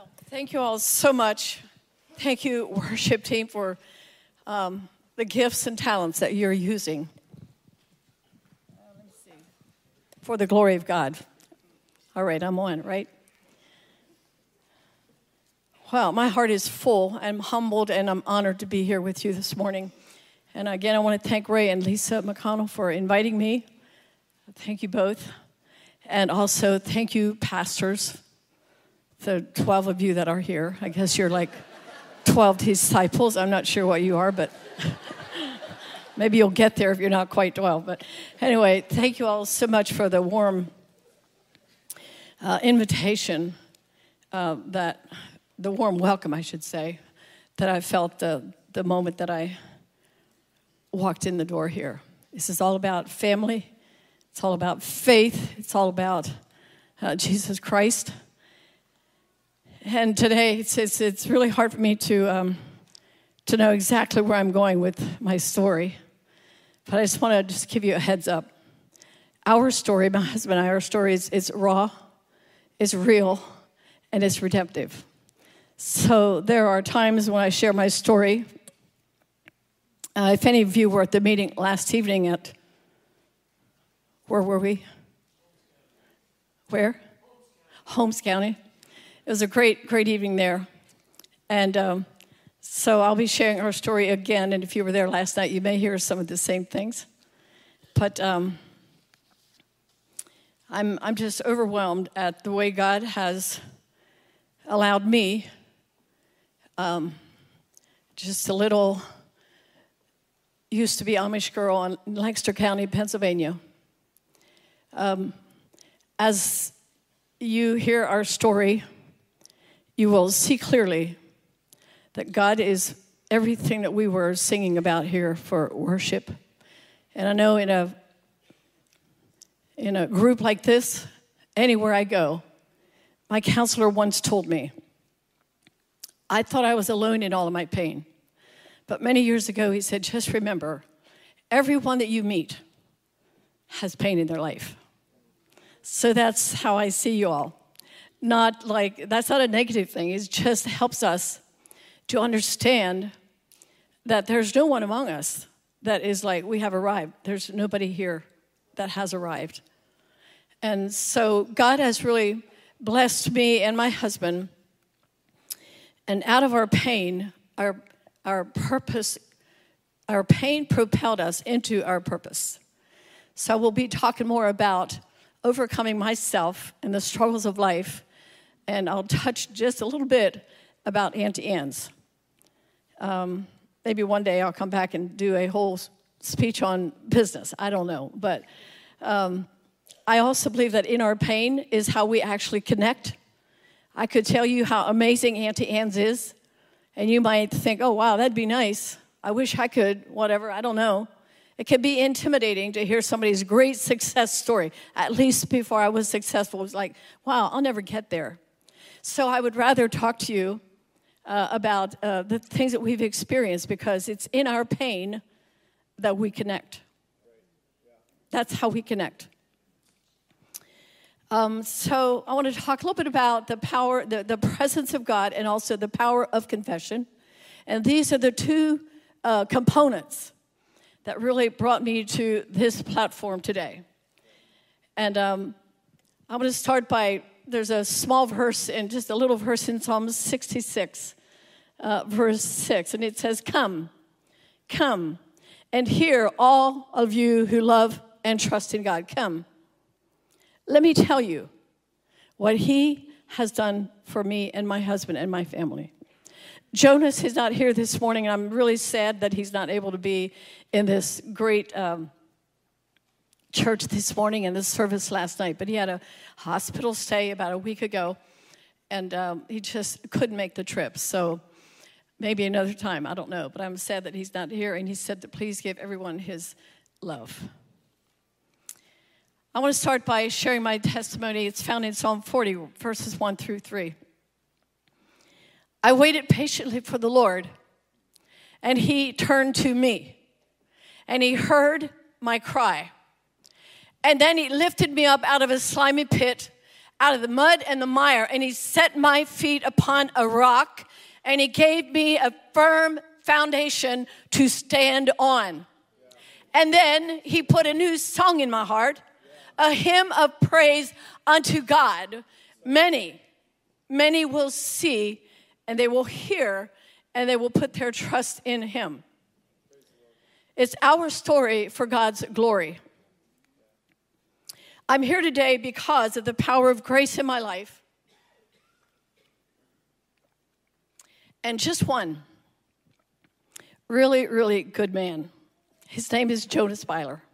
Well, thank you all so much. Thank you, worship team, for the gifts and talents that you're using for the glory of God. All right, I'm on, right? Well, my heart is full. I'm humbled and I'm honored to be here with you this morning. And again, I want to thank Ray and Lisa McConnell for inviting me. Thank you both. And also thank you, pastors, the 12 of you that are here. I guess you're like 12 disciples. I'm not sure what you are, but maybe you'll get there if you're not quite 12. But anyway, thank you all so much for the warm invitation, the warm welcome, I should say, that I felt the moment that I walked in the door here. This is all about family. It's all about faith. It's all about Jesus Christ. And today, it's really hard for me to know exactly where I'm going with my story. But I just want to give you a heads up. Our story, my husband and I, our story is raw, it's real, and it's redemptive. So there are times when I share my story. If any of you were at the meeting last evening at, where were we? Where? Holmes County. It was a great evening there. And so I'll be sharing our story again. And if you were there last night, you may hear some of the same things. But I'm just overwhelmed at the way God has allowed me, just a little, used to be Amish girl in Lancaster County, Pennsylvania. As you hear our story, you will see clearly that God is everything that we were singing about here for worship. And I know in a group like this, anywhere I go, my counselor once told me, I thought I was alone in all of my pain. But many years ago, he said, just remember, everyone that you meet has pain in their life. So that's how I see you all. Not like, that's not a negative thing. It just helps us to understand that there's no one among us that is like, we have arrived. There's nobody here that has arrived. And so God has really blessed me and my husband. And out of our pain, our purpose, our pain propelled us into our purpose. So we'll be talking more about overcoming myself and the struggles of life. And I'll touch just a little bit about Auntie Anne's. Maybe one day I'll come back and do a whole speech on business. I don't know. But I also believe that in our pain is how we actually connect. I could tell you how amazing Auntie Anne's is. And you might think, oh, wow, that'd be nice. I wish I could, whatever, I don't know. It can be intimidating to hear somebody's great success story. At least before I was successful, it was like, wow, I'll never get there. So I would rather talk to you about the things that we've experienced because it's in our pain that we connect. That's how we connect. So I want to talk a little bit about the power, the presence of God and also the power of confession. And these are the two components that really brought me to this platform today. And I'm going to start by, there's a small verse and just a little verse in Psalm 66, verse 6. And it says, come, and hear all of you who love and trust in God. Come. Let me tell you what he has done for me and my husband and my family. Jonas is not here this morning, and I'm really sad that he's not able to be in this great church this morning and this service last night. But he had a hospital stay about a week ago, and he just couldn't make the trip. So maybe another time, I don't know. But I'm sad that he's not here, and he said to please give everyone his love. I want to start by sharing my testimony. It's found in Psalm 40, verses 1 through 3. I waited patiently for the Lord, and he turned to me, and he heard my cry. And then he lifted me up out of a slimy pit, out of the mud and the mire, and he set my feet upon a rock, and he gave me a firm foundation to stand on. And then he put a new song in my heart, a hymn of praise unto God. Many will see, and they will hear, and they will put their trust in him. It's our story for God's glory. I'm here today because of the power of grace in my life. And just one really, really good man. His name is Jonas Byler.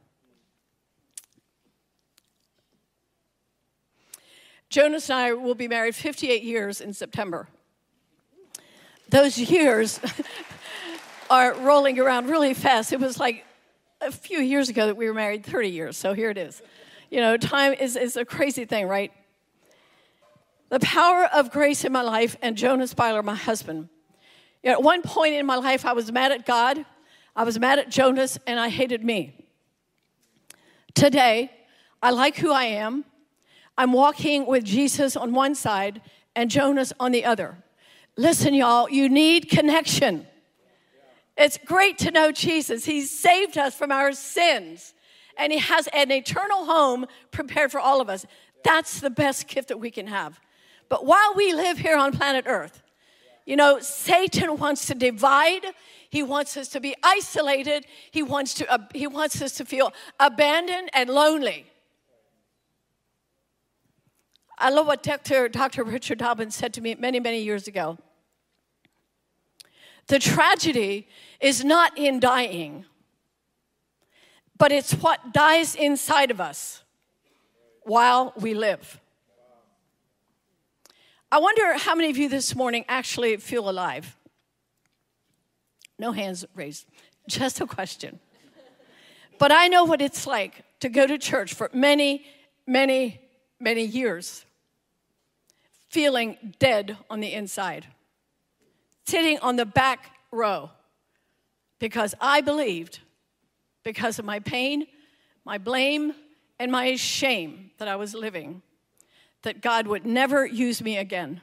Jonas and I will be married 58 years in September. Those years are rolling around really fast. It was like a few years ago that we were married 30 years, so here it is. You know, time is a crazy thing, right? The power of grace in my life and Jonas Byler, my husband. You know, at one point in my life, I was mad at God, I was mad at Jonas, and I hated me. Today, I like who I am. I'm walking with Jesus on one side and Jonas on the other. Listen, y'all, you need connection. It's great to know Jesus. He's saved us from our sins, and he has an eternal home prepared for all of us. That's the best gift that we can have. But while we live here on planet Earth, you know, Satan wants to divide. He wants us to be isolated. He wants us to feel abandoned and lonely. I love what Dr. Richard Dobbins said to me many, many years ago. The tragedy is not in dying, but it's what dies inside of us while we live. I wonder how many of you this morning actually feel alive? No hands raised, just a question. But I know what it's like to go to church for many, many, many years, feeling dead on the inside, sitting on the back row, because I believed, because of my pain, my blame, and my shame that I was living, that God would never use me again.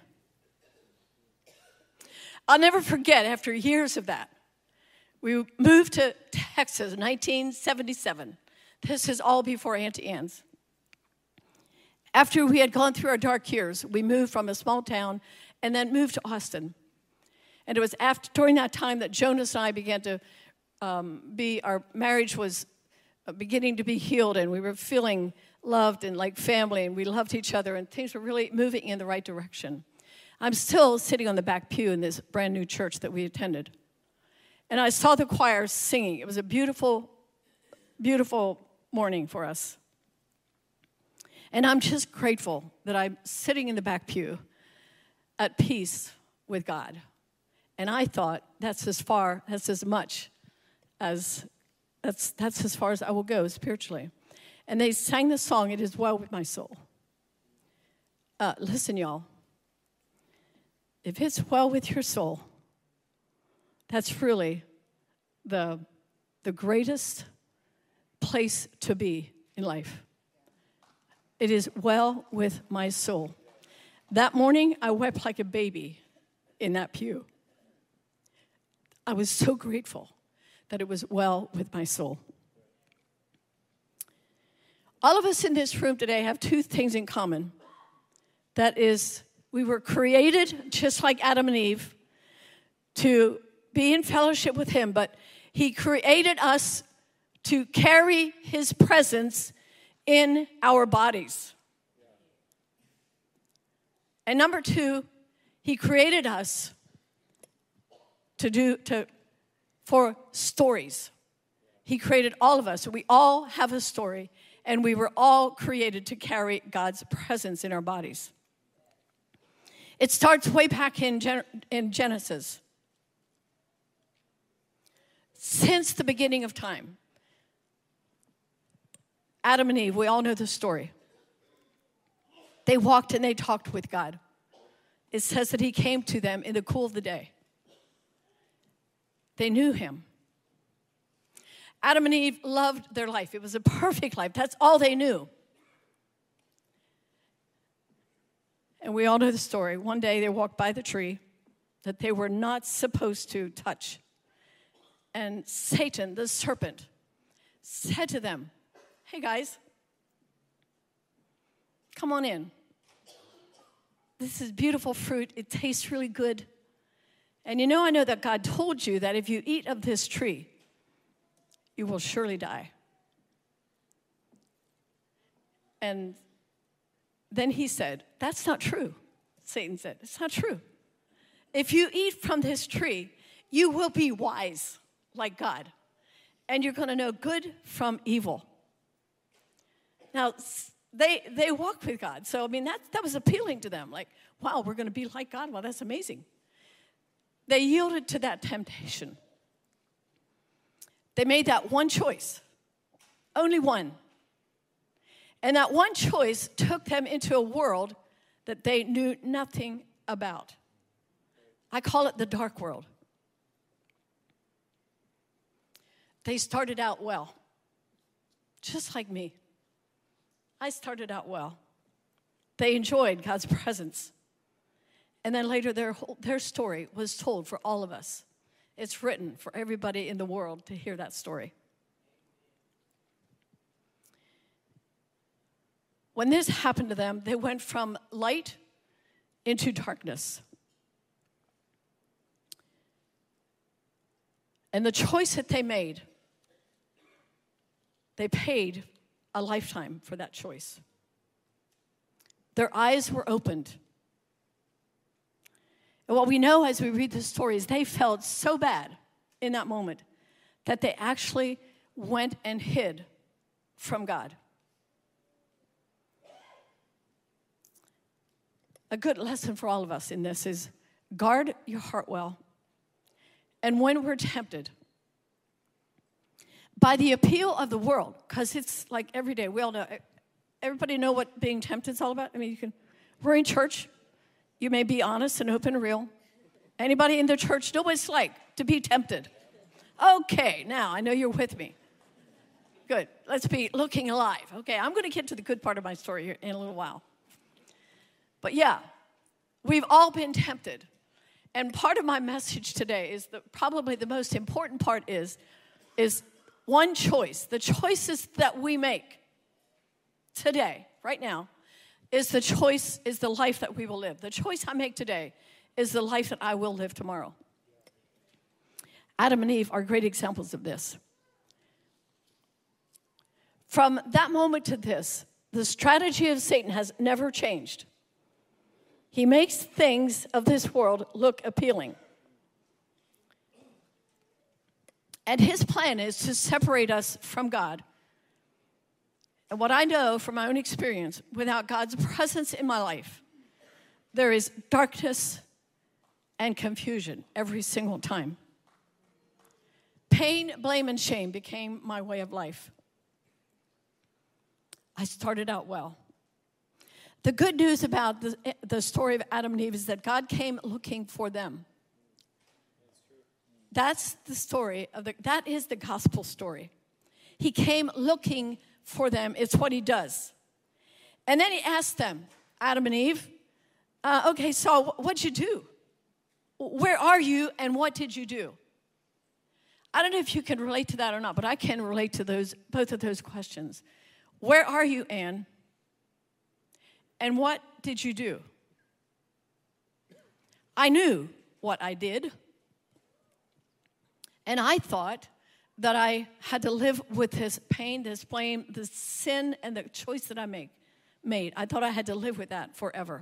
I'll never forget, after years of that, we moved to Texas in 1977. This is all before Auntie Anne's. After we had gone through our dark years, we moved from a small town and then moved to Austin. And it was during that time that Jonas and I began to our marriage was beginning to be healed, and we were feeling loved and like family, and we loved each other, and things were really moving in the right direction. I'm still sitting on the back pew in this brand new church that we attended. And I saw the choir singing. It was a beautiful, beautiful morning for us. And I'm just grateful that I'm sitting in the back pew at peace with God. And I thought that's as far as I will go spiritually. And they sang the song, "It Is Well With My Soul." Listen, y'all. If it's well with your soul, that's really the greatest place to be in life. It is well with my soul. That morning, I wept like a baby in that pew. I was so grateful that it was well with my soul. All of us in this room today have two things in common. That is, we were created just like Adam and Eve to be in fellowship with him, but he created us to carry his presence in our bodies. And number two, he created us for stories. He created all of us. We all have a story, and we were all created to carry God's presence in our bodies. It starts way back in Genesis. Since the beginning of time, Adam and Eve, we all know the story. They walked and they talked with God. It says that he came to them in the cool of the day. They knew him. Adam and Eve loved their life. It was a perfect life. That's all they knew. And we all know the story. One day they walked by the tree that they were not supposed to touch. And Satan, the serpent, said to them, "Hey guys, come on in. This is beautiful fruit. It tastes really good. And I know that God told you that if you eat of this tree, you will surely die." And then he said, "That's not true." Satan said, "It's not true. If you eat from this tree, you will be wise like God, and you're going to know good from evil." Now, they walked with God. So, that was appealing to them. Like, wow, we're going to be like God. Well, that's amazing. They yielded to that temptation. They made that one choice, only one. And that one choice took them into a world that they knew nothing about. I call it the dark world. They started out well, just like me. I started out well. They enjoyed God's presence. And then later their story was told for all of us. It's written for everybody in the world to hear that story. When this happened to them, they went from light into darkness. And the choice that they made, they paid a lifetime for that choice. Their eyes were opened. And what we know as we read the stories, they felt so bad in that moment that they actually went and hid from God. A good lesson for all of us in this is guard your heart well. And when we're tempted by the appeal of the world, because it's like every day, we all know, everybody know what being tempted is all about? We're in church. You may be honest and open and real. Anybody in the church know what it's like to be tempted? Okay, now I know you're with me. Good. Let's be looking alive. Okay, I'm going to get to the good part of my story here in a little while. But yeah, we've all been tempted. And part of my message today is probably the most important part is one choice. The choices that we make today, right now, is the life that we will live. The choice I make today is the life that I will live tomorrow. Adam and Eve are great examples of this. From that moment to this, the strategy of Satan has never changed. He makes things of this world look appealing. And his plan is to separate us from God. And what I know from my own experience, without God's presence in my life, there is darkness and confusion every single time. Pain, blame, and shame became my way of life. I started out well. The good news about the story of Adam and Eve is that God came looking for them. That's the story that is the gospel story. He came looking for them. It's what he does. And then he asked them, Adam and Eve, okay, so what'd you do? Where are you and what did you do? I don't know if you can relate to that or not, but I can relate to both of those questions. Where are you, Anne? And what did you do? I knew what I did. And I thought that I had to live with this pain, this blame, this sin, and the choice that I made. I thought I had to live with that forever.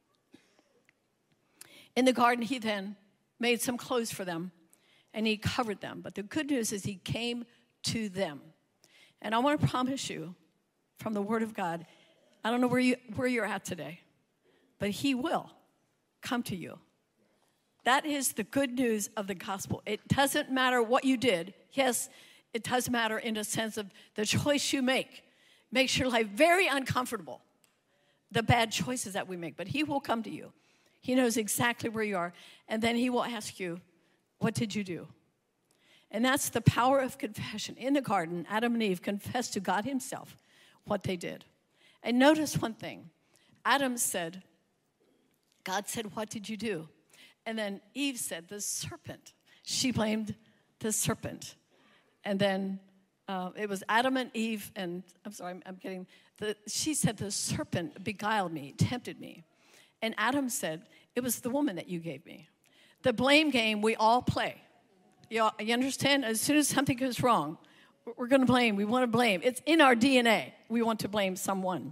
In the garden, he then made some clothes for them, and he covered them. But the good news is he came to them. And I want to promise you, from the Word of God, I don't know where you're at today, but he will come to you. That is the good news of the gospel. It doesn't matter what you did. Yes, it does matter in a sense of the choice you make. Makes your life very uncomfortable, the bad choices that we make. But he will come to you. He knows exactly where you are. And then he will ask you, what did you do? And that's the power of confession. In the garden, Adam and Eve confessed to God himself what they did. And notice one thing. Adam said, God said, what did you do? And then Eve said, the serpent. She blamed the serpent. And then it was Adam and Eve, and she said, the serpent beguiled me, tempted me. And Adam said, it was the woman that you gave me. The blame game we all play. You understand? As soon as something goes wrong, we're going to blame. We want to blame. It's in our DNA. We want to blame someone.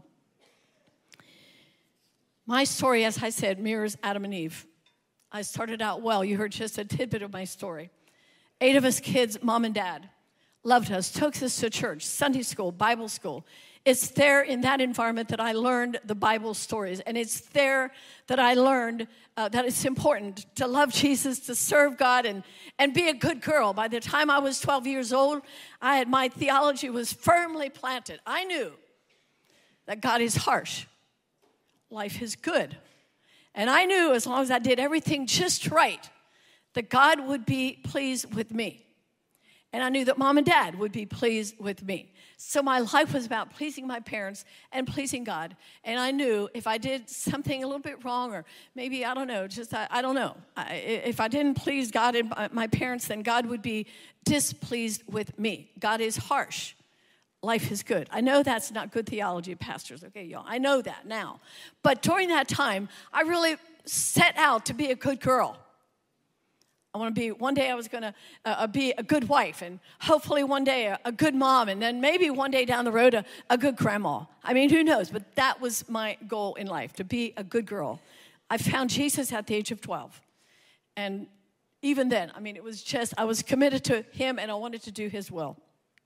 My story, as I said, mirrors Adam and Eve. I started out well. You heard just a tidbit of my story. 8 of us kids, mom and dad, loved us, took us to church, Sunday school, Bible school. It's there in that environment that I learned the Bible stories. And it's there that I learned that it's important to love Jesus, to serve God, and be a good girl. By the time I was 12 years old, my theology was firmly planted. I knew that God is harsh. Life is good. And I knew as long as I did everything just right, that God would be pleased with me. And I knew that mom and dad would be pleased with me. So my life was about pleasing my parents and pleasing God. And I knew if I did something a little bit wrong, or maybe, I don't know, I don't know. If I didn't please God and my parents, then God would be displeased with me. God is harsh. Life is good. I know that's not good theology, pastors. Okay, y'all. I know that now. But during that time, I really set out to be a good girl. One day I was going to be a good wife, and hopefully one day a good mom, and then maybe one day down the road a good grandma. I mean, who knows? But that was my goal in life, to be a good girl. I found Jesus at the age of 12. And even then, I mean, it was just, I was committed to him, and I wanted to do his will.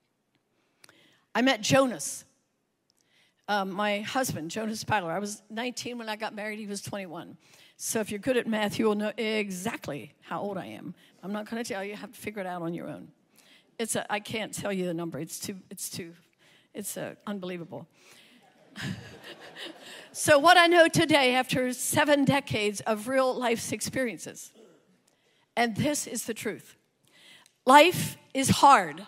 I met Jonas, my husband, Jonas Pagler. I was 19 when I got married. He was 21. So if you're good at math, you will know exactly how old I am. I'm not going to tell you. You have to figure it out on your own. I can't tell you the number. It's unbelievable. So what I know today, after 7 decades of real life's experiences, and this is the truth. Life is hard.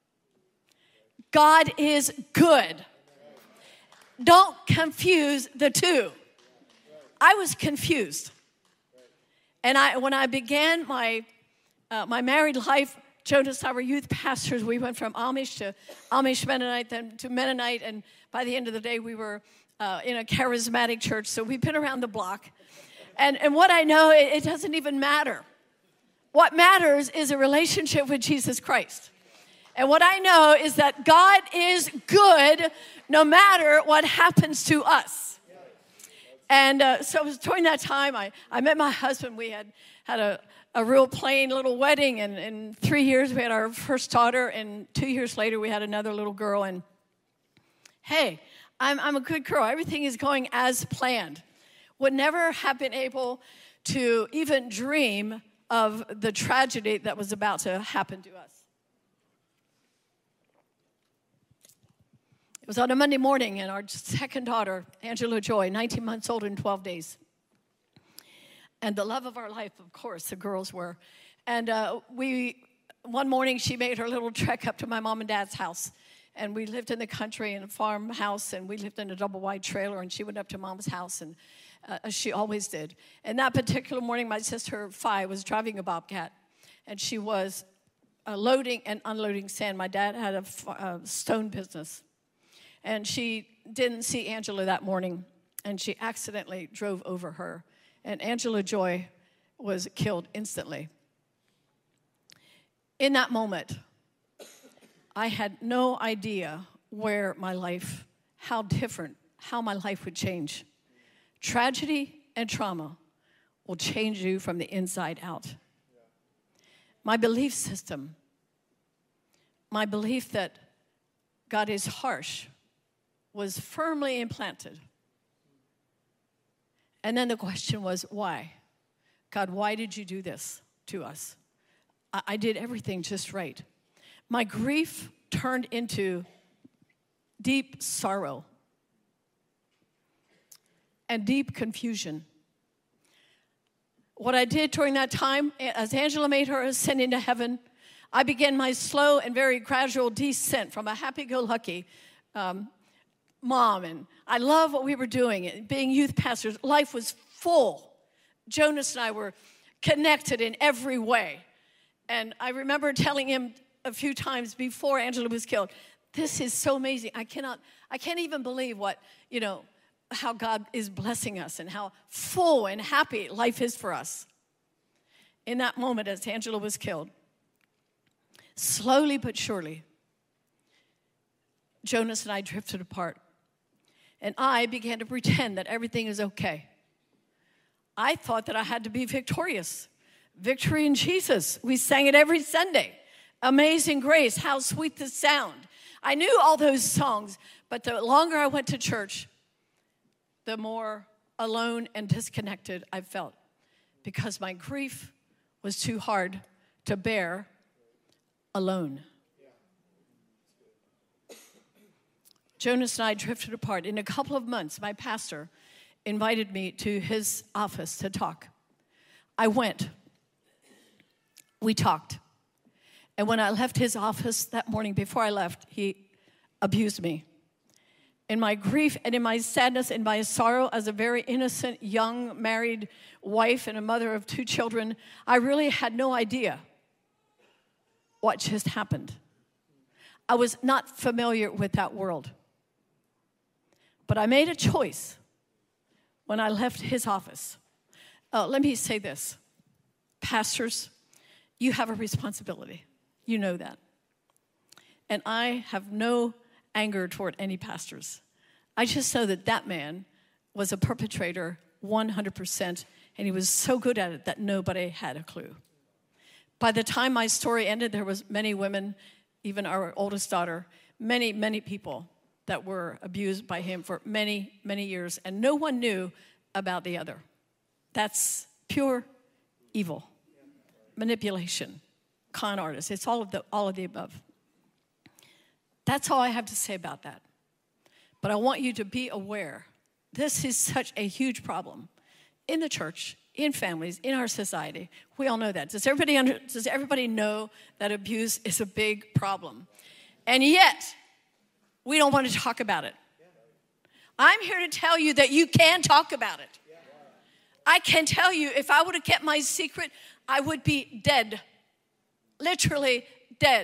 God is good. Don't confuse the two. I was confused. And when I began my married life, Jonas and I were youth pastors. We went from Amish to Amish Mennonite, then to Mennonite, and by the end of the day, we were in a charismatic church. So we've been around the block. And what I know, it doesn't even matter. What matters is a relationship with Jesus Christ. And what I know is that God is good no matter what happens to us. And so it was during that time, I met my husband. We had a real plain little wedding, and in 3 years we had our first daughter, and 2 years later we had another little girl. And hey, I'm a good girl. Everything is going as planned. Would never have been able to even dream of the tragedy that was about to happen to us. It was on a Monday morning, and our second daughter, Angela Joy, 19 months old in 12 days. And the love of our life, of course, the girls were. And one morning, she made her little trek up to my mom and dad's house. And we lived in the country in a farmhouse, and we lived in a double-wide trailer, and she went up to mom's house, and as she always did. And that particular morning, my sister, Fi, was driving a Bobcat, and she was loading and unloading sand. My dad had a stone business. And she didn't see Angela that morning, and she accidentally drove over her. And Angela Joy was killed instantly. In that moment, I had no idea how my life would change. Tragedy and trauma will change you from the inside out. My belief system, my belief that God is harsh, was firmly implanted. And then the question was, why? God, why did you do this to us? I did everything just right. My grief turned into deep sorrow and deep confusion. What I did during that time, as Angela made her ascent into heaven, I began my slow and very gradual descent from a happy-go-lucky mom, and I love what we were doing. Being youth pastors, life was full. Jonas and I were connected in every way. And I remember telling him a few times before Angela was killed, this is so amazing. I can't even believe how God is blessing us and how full and happy life is for us. In that moment as Angela was killed, slowly but surely, Jonas and I drifted apart. And I began to pretend that everything is okay. I thought that I had to be victorious. Victory in Jesus. We sang it every Sunday. Amazing Grace, how sweet the sound. I knew all those songs, but the longer I went to church, the more alone and disconnected I felt because my grief was too hard to bear alone. Jonas and I drifted apart. In a couple of months, my pastor invited me to his office to talk. I went. We talked. And when I left his office that morning, before I left, he abused me. In my grief and in my sadness and my sorrow as a very innocent, young, married wife and a mother of 2 children, I really had no idea what just happened. I was not familiar with that world. But I made a choice when I left his office. Let me say this. Pastors, you have a responsibility. You know that. And I have no anger toward any pastors. I just know that man was a perpetrator 100%, and he was so good at it that nobody had a clue. By the time my story ended, there was many women, even our oldest daughter, many, many people that were abused by him for many, many years, and no one knew about the other. That's pure evil, manipulation, con artists. It's all of the above. That's all I have to say about that. But I want you to be aware. This is such a huge problem in the church, in families, in our society. We all know that. Does everybody know that abuse is a big problem? And yet, we don't want to talk about it. I'm here to tell you that you can talk about it. I can tell you, if I would have kept my secret, I would be dead. Literally dead.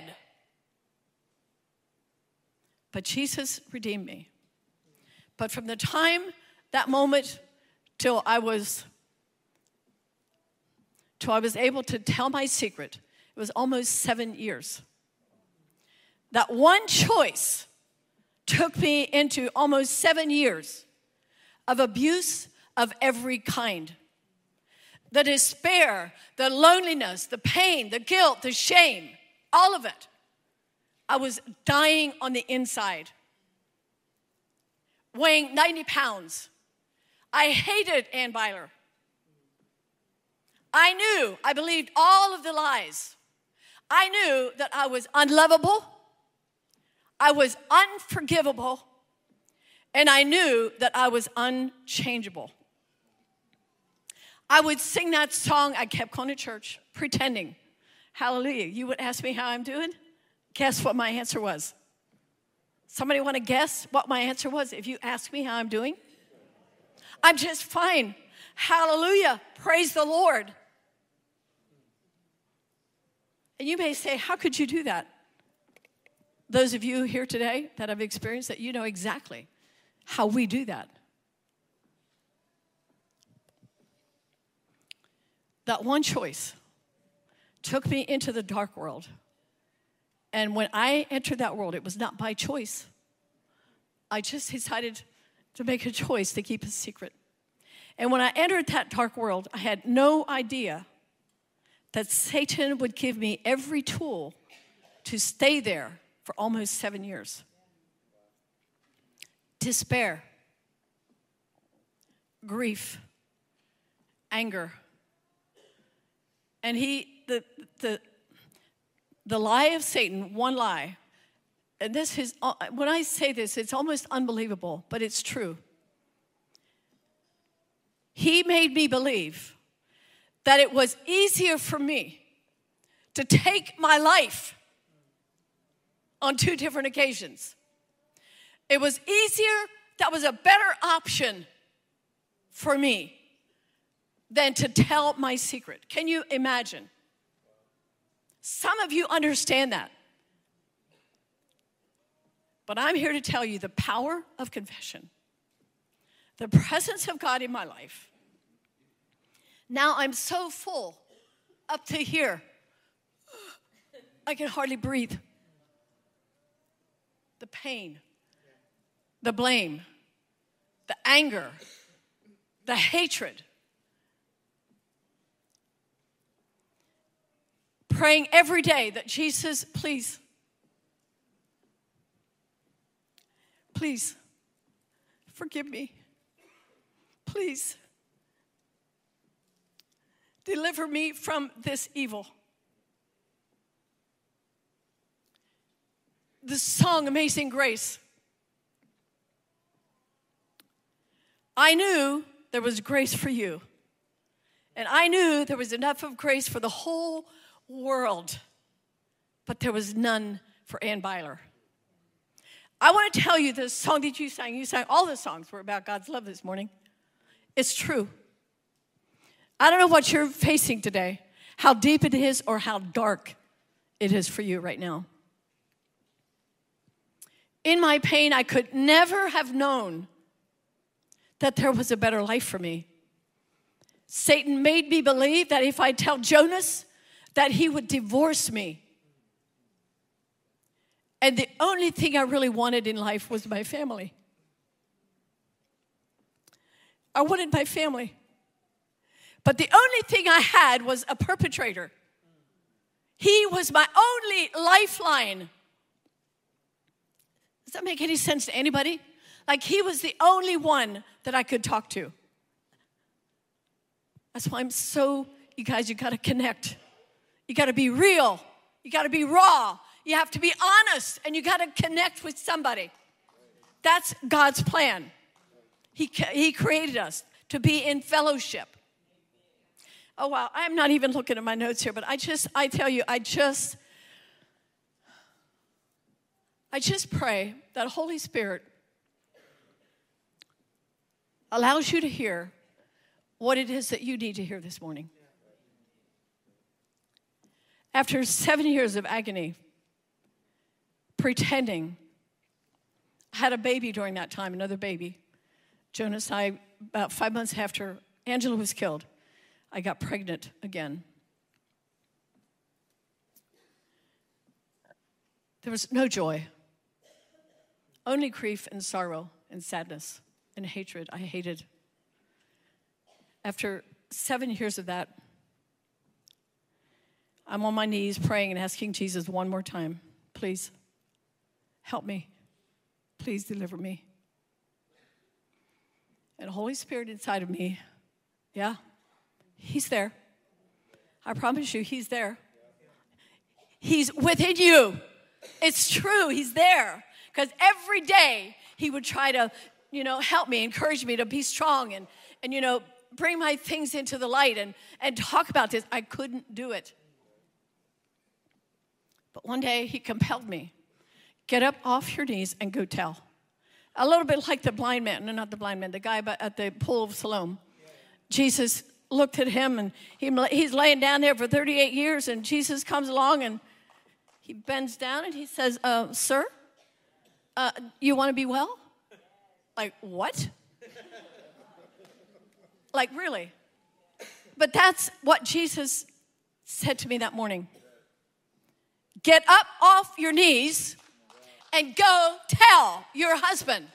But Jesus redeemed me. But from the time, that moment, till I was able to tell my secret, it was almost 7 years. That one choice took me into almost 7 years of abuse of every kind. The despair, the loneliness, the pain, the guilt, the shame, all of it. I was dying on the inside, weighing 90 pounds. I hated Ann Byler. I believed all of the lies. I knew that I was unlovable, I was unforgivable, and I knew that I was unchangeable. I would sing that song. I kept going to church, pretending. Hallelujah. You would ask me how I'm doing? Guess what my answer was? Somebody want to guess what my answer was if you ask me how I'm doing? I'm just fine. Hallelujah. Praise the Lord. And you may say, how could you do that? Those of you here today that have experienced that, you know exactly how we do that. That one choice took me into the dark world. And when I entered that world, it was not by choice. I just decided to make a choice to keep a secret. And when I entered that dark world, I had no idea that Satan would give me every tool to stay there for almost 7 years. Despair, grief, anger. And the lie of Satan, one lie, and this is, when I say this, it's almost unbelievable, but it's true. He made me believe that it was easier for me to take my life on 2 different occasions. It was easier, that was a better option for me than to tell my secret. Can you imagine? Some of you understand that. But I'm here to tell you the power of confession, the presence of God in my life. Now I'm so full up to here, I can hardly breathe. The pain, the blame, the anger, the hatred. Praying every day that Jesus, please, forgive me. Please, deliver me from this evil. The song, Amazing Grace. I knew there was grace for you. And I knew there was enough of grace for the whole world. But there was none for Ann Byler. I want to tell you the song that you sang all the songs were about God's love this morning. It's true. I don't know what you're facing today, how deep it is or how dark it is for you right now. In my pain, I could never have known that there was a better life for me. Satan made me believe that if I tell Jonas that he would divorce me. And the only thing I really wanted in life was my family. I wanted my family. But the only thing I had was a perpetrator. He was my only lifeline. Does that make any sense to anybody? Like he was the only one that I could talk to. That's why you guys, you got to connect. You got to be real. You got to be raw. You have to be honest, and you got to connect with somebody. That's God's plan. He created us to be in fellowship. Oh, wow. I'm not even looking at my notes here, but I just pray that Holy Spirit allows you to hear what it is that you need to hear this morning. After 7 years of agony, pretending, I had a baby during that time, another baby. Jonas and I, about 5 months after Angela was killed, I got pregnant again. There was no joy, only grief and sorrow and sadness and hatred. I hated. After 7 years of that, I'm on my knees praying and asking Jesus one more time, please help me. Please deliver me. And the Holy Spirit inside of me, yeah, he's there. I promise you, he's there. He's within you. It's true, he's there. Because every day he would try to, help me, encourage me to be strong and bring my things into the light and talk about this. I couldn't do it. But one day he compelled me. Get up off your knees and go tell. A little bit like the blind man, no, not the blind man, the guy at the pool of Siloam. Jesus looked at him and he's laying down there for 38 years and Jesus comes along and he bends down and he says, sir, you want to be well? Like, what? Like, really? But that's what Jesus said to me that morning. Get up off your knees and go tell your husband.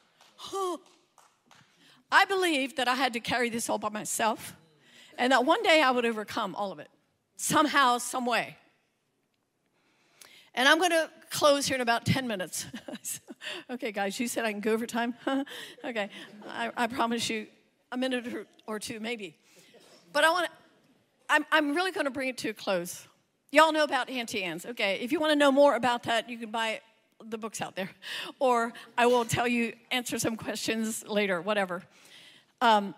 I believed that I had to carry this all by myself and that one day I would overcome all of it. Somehow, some way. And I'm going to close here in about 10 minutes. Okay, guys, you said I can go over time? Okay, I promise you a minute or two maybe. But I'm really going to bring it to a close. Y'all know about Auntie Anne's. Okay, if you want to know more about that, you can buy the books out there. Or I will answer some questions later, whatever. But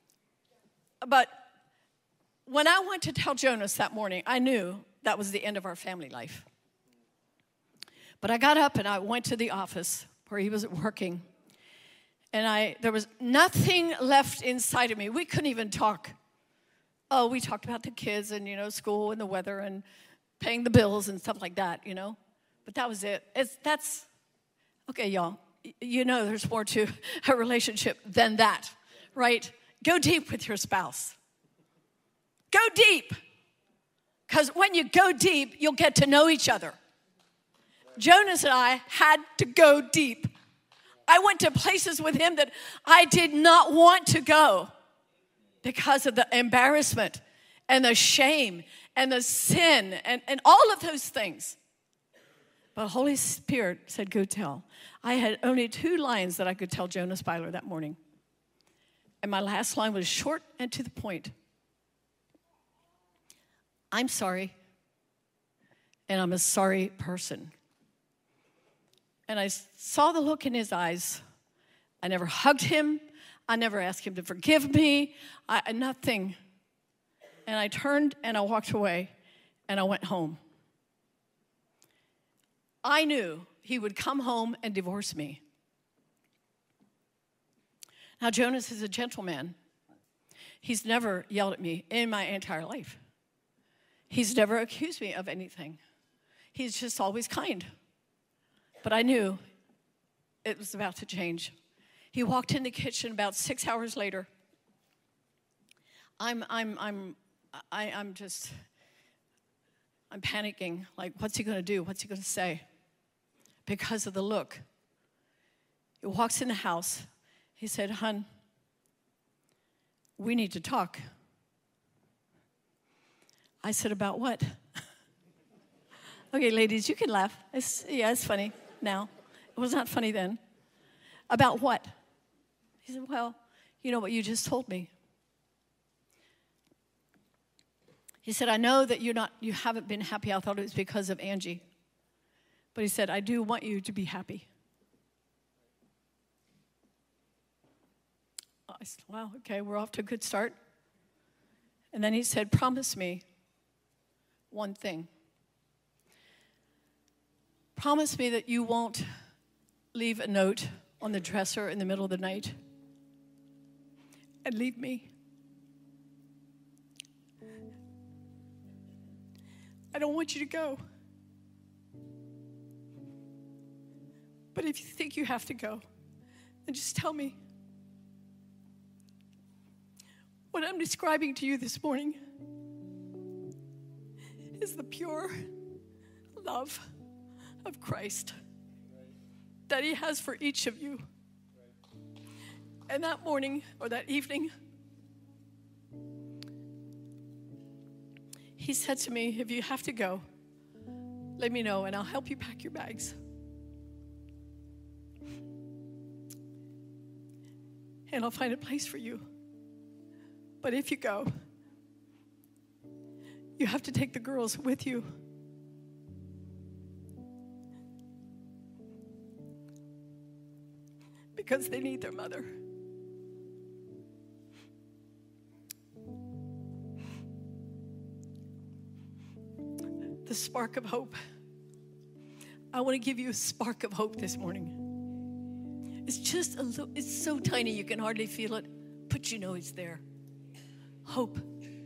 when I went to tell Jonas that morning, I knew that was the end of our family life. But I got up and I went to the office where he was working. And there was nothing left inside of me. We couldn't even talk. Oh, we talked about the kids and, school and the weather and paying the bills and stuff like that, But that was it. That's, okay, y'all. There's more to a relationship than that, right? Go deep with your spouse. Go deep. Because when you go deep, you'll get to know each other. Jonas and I had to go deep. I went to places with him that I did not want to go because of the embarrassment and the shame and the sin and all of those things. But Holy Spirit said, go tell. I had only 2 lines that I could tell Jonas Byler that morning. And my last line was short and to the point. I'm sorry, and I'm a sorry person. And I saw the look in his eyes. I never hugged him. I never asked him to forgive me. Nothing. And I turned and I walked away and I went home. I knew he would come home and divorce me. Now, Jonas is a gentleman. He's never yelled at me in my entire life. He's never accused me of anything. He's just always kind. But I knew it was about to change. He walked in the kitchen about 6 hours later. I'm panicking. Like, what's he going to do? What's he going to say? Because of the look. He walks in the house. He said, "Hun, we need to talk." I said, "About what?" Okay, ladies, you can laugh. It's funny now. It was not funny then. About what? He said, "Well, you know what you just told me." He said, "I know that you haven't been happy. I thought it was because of Angie." But he said, "I do want you to be happy." I said, "Wow, okay, we're off to a good start." And then he said, "Promise me one thing. Promise me that you won't leave a note on the dresser in the middle of the night and leave me. I don't want you to go. But if you think you have to go, then just tell me. What I'm describing to you this morning is the pure love of Christ that he has for each of you." And that morning, or that evening, he said to me, "If you have to go, let me know and I'll help you pack your bags. And I'll find a place for you. But if you go, you have to take the girls with you. Because they need their mother." The spark of hope. I want to give you a spark of hope this morning. It's just a little, it's so tiny you can hardly feel it, but you know it's there. Hope.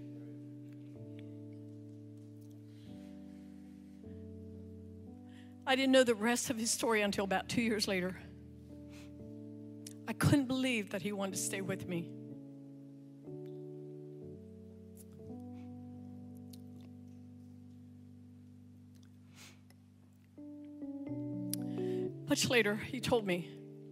I didn't know the rest of his story until about 2 years later. I couldn't believe that he wanted to stay with me. Much later, he told me,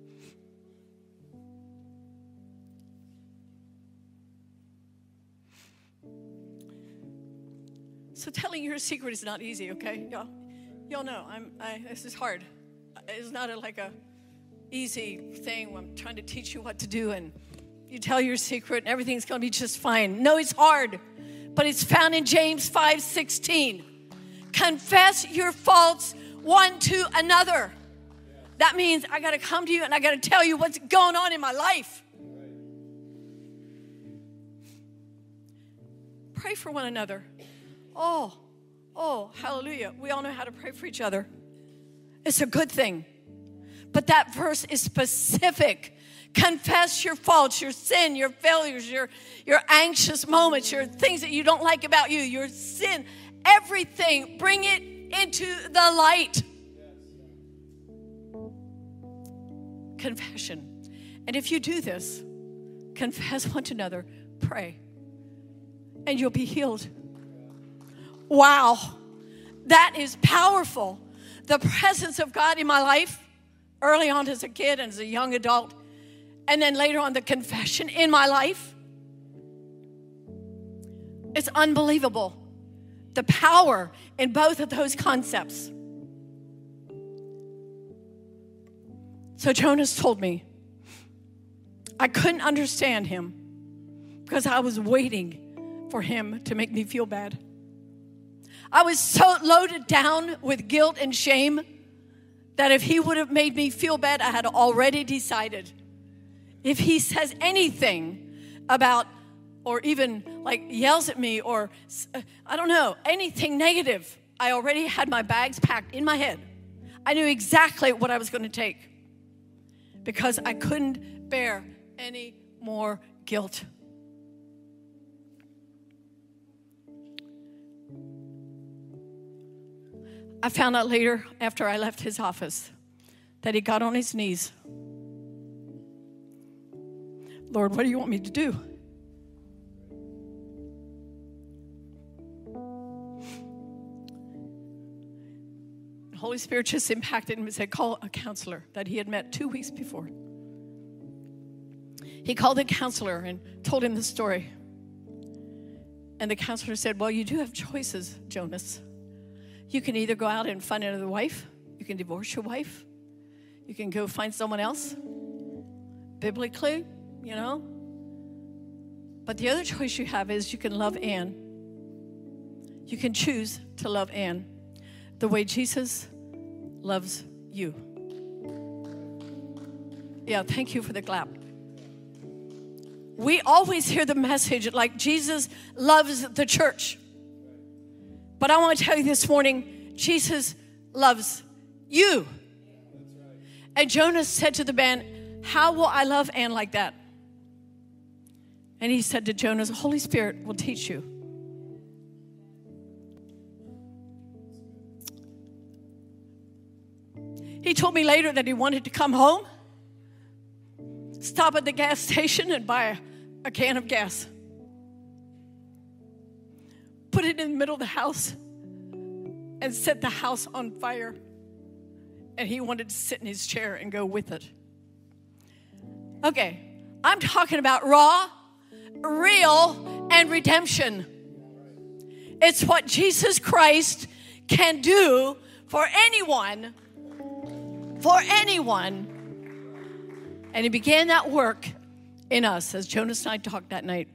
so telling your secret is not easy, okay? Y'all know, this is hard. It's not like a easy thing when I'm trying to teach you what to do and you tell your secret and everything's going to be just fine. No, it's hard, but it's found in James 5:16. Confess your faults one to another. That means I got to come to you and I got to tell you what's going on in my life. Pray for one another. Oh, hallelujah. We all know how to pray for each other. It's a good thing. But that verse is specific. Confess your faults, your sin, your failures, your anxious moments, your things that you don't like about you, your sin, everything. Bring it into the light. Confession. And if you do this, confess one to another, pray, and you'll be healed. Wow, that is powerful. The presence of God in my life, early on as a kid and as a young adult, and then later on the confession in my life. It's unbelievable. The power in both of those concepts. So Jonas told me, I couldn't understand him because I was waiting for him to make me feel bad. I was so loaded down with guilt and shame that if he would have made me feel bad, I had already decided. If he says anything about, or even like yells at me, or I don't know, anything negative, I already had my bags packed in my head. I knew exactly what I was going to take because I couldn't bear any more guilt. I found out later, after I left his office, that he got on his knees. Lord, what do you want me to do? The Holy Spirit just impacted him and said, call a counselor that he had met 2 weeks before. He called the counselor and told him the story. And the counselor said, well, you do have choices, Jonas. You can either go out and find another wife. You can divorce your wife. You can go find someone else. Biblically, you know. But the other choice you have is you can love Ann. You can choose to love Ann the way Jesus loves you. Yeah, thank you for the clap. We always hear the message like Jesus loves the church. But I want to tell you this morning, Jesus loves you. And Jonas said to the man, how will I love Ann like that? And he said to Jonas, the Holy Spirit will teach you. He told me later that he wanted to come home, stop at the gas station and buy a can of gas. Put it in the middle of the house and set the house on fire. And he wanted to sit in his chair and go with it. Okay, I'm talking about raw, real, and redemption. It's what Jesus Christ can do for anyone. For anyone. And he began that work in us as Jonas and I talked that night.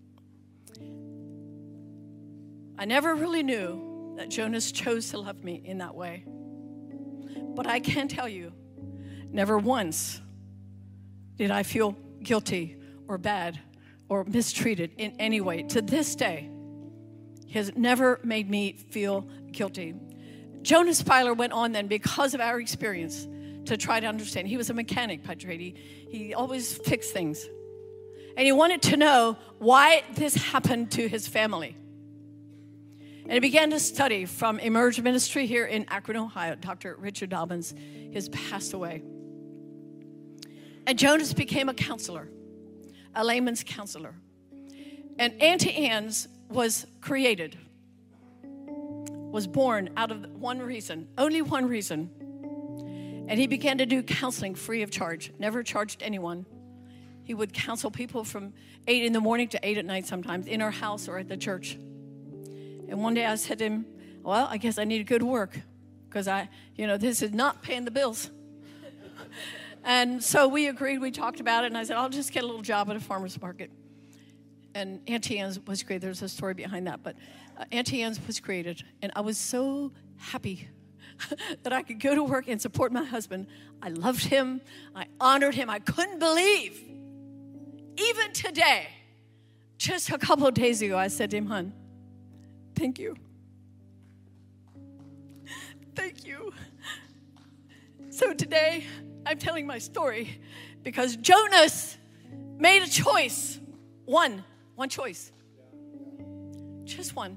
I never really knew that Jonas chose to love me in that way. But I can tell you, never once did I feel guilty or bad or mistreated in any way. To this day, he has never made me feel guilty. Jonas Speiler went on then, because of our experience, to try to understand. He was a mechanic by trade. He always fixed things. And he wanted to know why this happened to his family. And he began to study from Emerge Ministry here in Akron, Ohio. Dr. Richard Dobbins has passed away. And Jonas became a counselor, a layman's counselor. And Auntie Ann's was created, was born out of one reason, only one reason. And he began to do counseling free of charge, never charged anyone. He would counsel people from 8 in the morning to 8 at night sometimes in our house or at the church. And one day I said to him, well, I guess I need to go to work because this is not paying the bills. And so we agreed, we talked about it, and I said, I'll just get a little job at a farmer's market. And Auntie Ann's was created. There's a story behind that, but Auntie Ann's was created. And I was so happy that I could go to work and support my husband. I loved him. I honored him. I couldn't believe. Even today, just a couple of days ago, I said to him, hon, thank you. Thank you. So today, I'm telling my story because Jonas made a choice. One choice. Just one.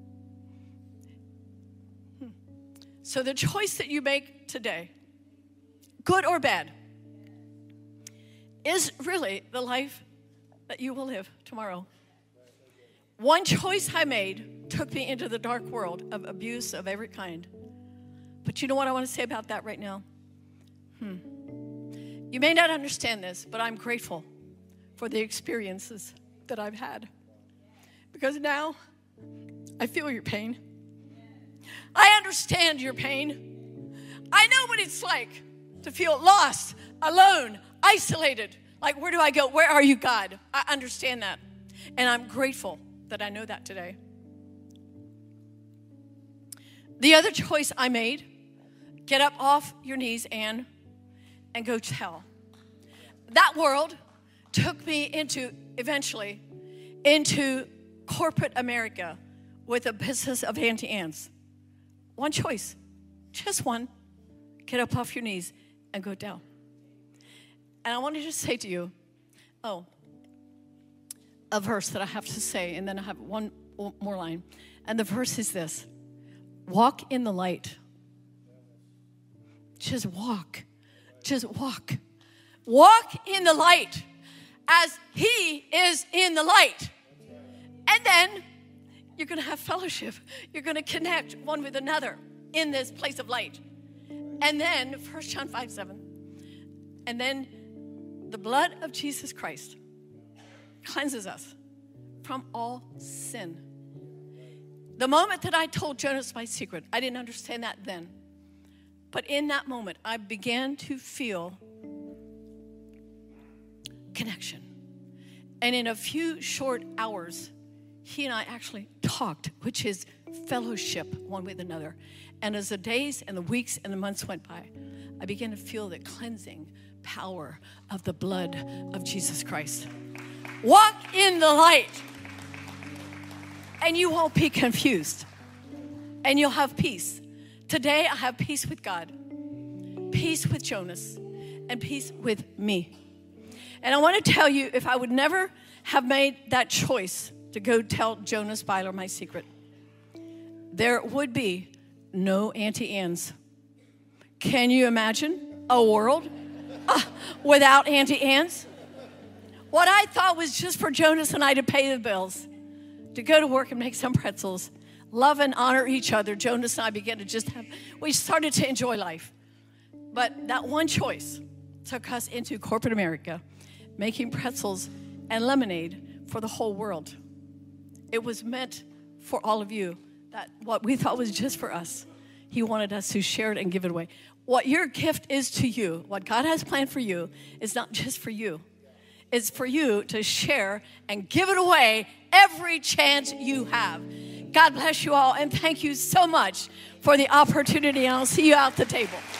So the choice that you make today, good or bad, is really the life that you will live tomorrow. One choice I made took me into the dark world of abuse of every kind. But you know what I want to say about that right now? You may not understand this, but I'm grateful for the experiences that I've had. Because now I feel your pain. I understand your pain. I know what it's like to feel lost, alone, isolated. Like, where do I go? Where are you, God? I understand that. And I'm grateful that I know that today. The other choice I made, get up off your knees and go tell. That world took me eventually into corporate America with a business of Auntie Anne's. One choice, just one. Get up off your knees and go tell. And I wanted to say to you, a verse that I have to say, and then I have one more line. And the verse is this: walk in the light. Just walk. Just walk. Walk in the light as he is in the light. And then you're going to have fellowship. You're going to connect one with another in this place of light. And then 1 John 5:7. And then the blood of Jesus Christ cleanses us from all sin. The moment that I told Jonas my secret, I didn't understand that then. But in that moment, I began to feel connection. And in a few short hours, he and I actually talked, which is fellowship one with another. And as the days and the weeks and the months went by, I began to feel the cleansing power of the blood of Jesus Christ. Walk in the light, and you won't be confused, and you'll have peace. Today, I have peace with God, peace with Jonas, and peace with me. And I want to tell you, if I would never have made that choice to go tell Jonas Byler my secret, there would be no Auntie Anne's. Can you imagine a world without Auntie Anne's? What I thought was just for Jonas and I to pay the bills, to go to work and make some pretzels, love and honor each other. Jonas and I began to we started to enjoy life. But that one choice took us into corporate America, making pretzels and lemonade for the whole world. It was meant for all of you. That what we thought was just for us, he wanted us to share it and give it away. What your gift is to you, what God has planned for you, is not just for you. It's for you to share and give it away every chance you have. God bless you all, and thank you so much for the opportunity, and I'll see you out the table.